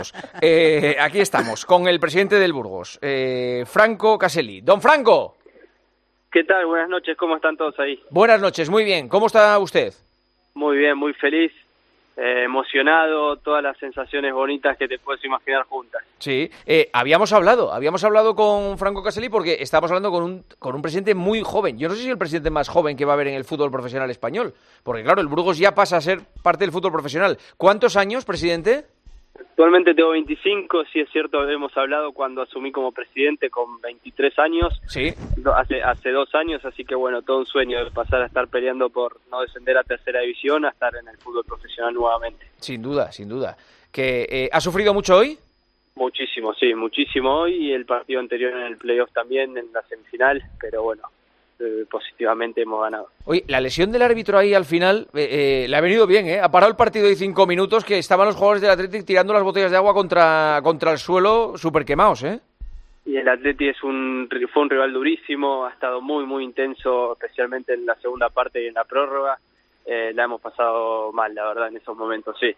Aquí estamos, con el presidente del Burgos, Franco Caselli. ¡Don Franco! ¿Qué tal? Buenas noches, ¿cómo están todos ahí? Buenas noches, muy bien. ¿Cómo está usted? Muy bien, muy feliz, emocionado, todas las sensaciones bonitas que te puedes imaginar juntas. Sí, habíamos hablado con Franco Caselli porque estábamos hablando con un presidente muy joven. Yo no sé si es el presidente más joven que va a haber en el fútbol profesional español, porque claro, el Burgos ya pasa a ser parte del fútbol profesional. ¿Cuántos años, presidente? Actualmente tengo 25, sí es cierto, hemos hablado cuando asumí como presidente con 23 años, sí, hace 2 años, así que bueno, todo un sueño de pasar a estar peleando por no descender a tercera división, a estar en el fútbol profesional nuevamente. Sin duda, sin duda. ¿Que ha sufrido mucho hoy? Muchísimo, sí, muchísimo hoy, y el partido anterior en el playoff también, en la semifinal, pero bueno, positivamente hemos ganado. Oye, la lesión del árbitro ahí al final le ha venido bien, ¿eh? Ha parado el partido de 5 minutos, que estaban los jugadores del Athletic tirando las botellas de agua contra el suelo, súper quemados, ¿eh? Y el Athletic fue un rival durísimo, ha estado muy, muy intenso, especialmente en la segunda parte y en la prórroga. La hemos pasado mal, la verdad, en esos momentos, sí.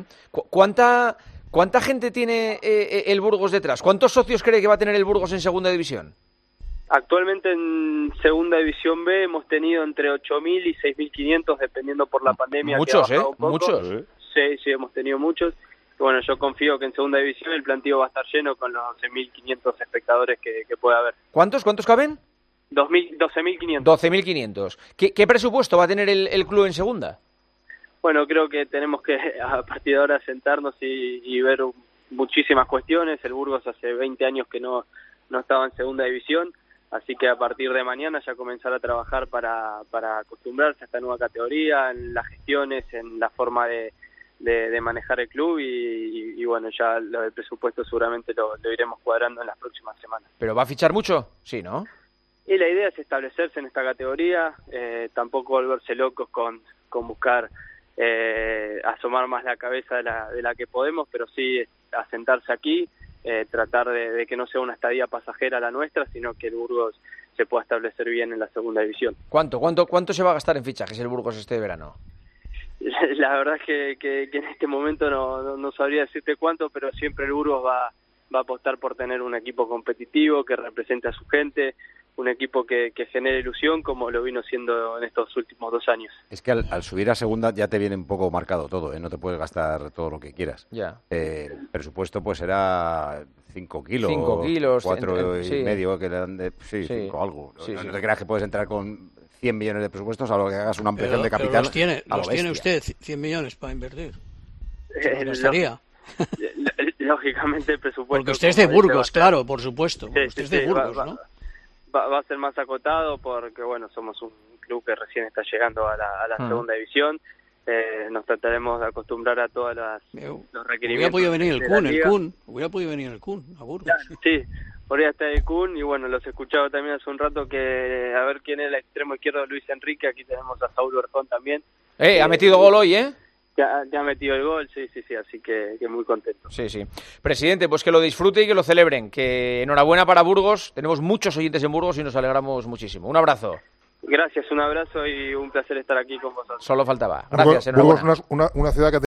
¿Cuánta gente tiene el Burgos detrás? ¿Cuántos socios cree que va a tener el Burgos en segunda división? Actualmente en Segunda División B hemos tenido entre 8.000 y 6.500, dependiendo por la pandemia. Muchos, que ha bajado un poco. Muchos. Sí, hemos tenido muchos. Bueno, yo confío que en Segunda División el plantío va a estar lleno con los 11.500 espectadores que puede haber. ¿Cuántos caben? 12.500. 12.500. ¿Qué presupuesto va a tener el club en segunda? Bueno, creo que tenemos que a partir de ahora sentarnos y ver muchísimas cuestiones. El Burgos hace 20 años que no estaba en Segunda División. Así que a partir de mañana ya comenzar a trabajar para acostumbrarse a esta nueva categoría, en las gestiones, en la forma de manejar el club y bueno, ya lo del presupuesto seguramente lo iremos cuadrando en las próximas semanas. ¿Pero va a fichar mucho? Sí, ¿no? Y la idea es establecerse en esta categoría, tampoco volverse locos con buscar asomar más la cabeza de la que podemos, pero sí asentarse aquí. Tratar de que no sea una estadía pasajera la nuestra, sino que el Burgos se pueda establecer bien en la segunda división. ¿Cuánto se va a gastar en fichajes el Burgos este verano? La verdad es que en este momento no sabría decirte cuánto, pero siempre el Burgos va a apostar por tener un equipo competitivo, que represente a su gente, un equipo que genere ilusión, como lo vino siendo en estos últimos 2 años. Es que al subir a segunda ya te viene un poco marcado todo, ¿eh? No te puedes gastar todo lo que quieras. Ya. El presupuesto pues será 5 kilos. 5 kilos. 4 y sí. medio, que le dan de... Sí, 5 algo. Sí, no te creas que puedes entrar con 100 millones de presupuestos, a lo que hagas una ampliación de capital. Pero los tiene usted, 100 millones para invertir. Lógicamente el presupuesto... Porque usted es de Burgos, claro, por supuesto. Sí, usted es de Burgos, ¿no? Va a ser más acotado porque, bueno, somos un club que recién está llegando a la segunda división. Nos trataremos de acostumbrar a todos los requerimientos. Hubiera podido venir el Kun, a Burgos. Sí, podría estar el Kun, y bueno, los escuchaba también hace un rato que a ver quién es el extremo izquierdo de Luis Enrique. Aquí tenemos a Saúl Berjón también. Ha metido gol hoy, ¿eh? Ya ha metido el gol, sí, así que muy contento. Sí. Presidente, pues que lo disfrute y que lo celebren, que enhorabuena para Burgos, tenemos muchos oyentes en Burgos y nos alegramos muchísimo. Un abrazo. Gracias, un abrazo y un placer estar aquí con vosotros. Solo faltaba. Gracias, enhorabuena. Burgos, una ciudad que